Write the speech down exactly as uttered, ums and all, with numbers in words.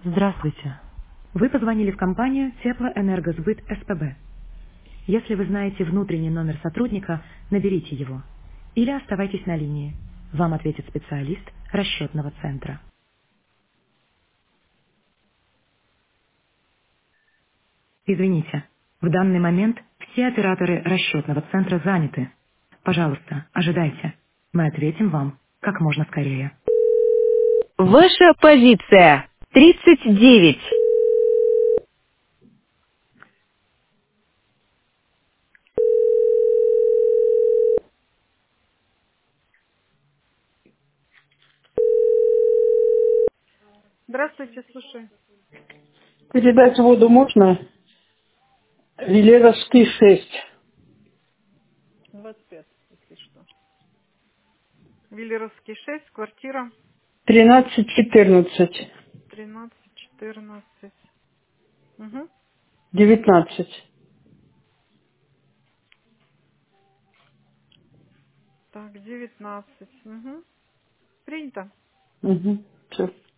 Здравствуйте. Вы позвонили в компанию Теплоэнергосбыт СПБ. Если вы знаете внутренний номер сотрудника, наберите его. Или оставайтесь на линии. Вам ответит специалист расчетного центра. Извините, в данный момент все операторы расчетного центра заняты. Пожалуйста, ожидайте. Мы ответим вам как можно скорее. Ваша позиция тридцать девять. Здравствуйте, слушаю. Передать воду можно? Велеровский шесть. двадцать пять, если что. Виллеровский шесть, квартира Тринадцать четырнадцать. тринадцать четырнадцать. Угу. Девятнадцать. Так, девятнадцать. Угу. Принято. Угу. Все.